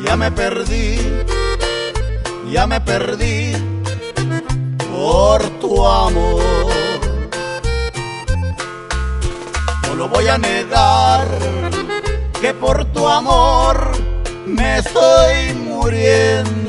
ya me perdí por tu amor. No lo voy a negar, que por tu amor me estoy muriendo.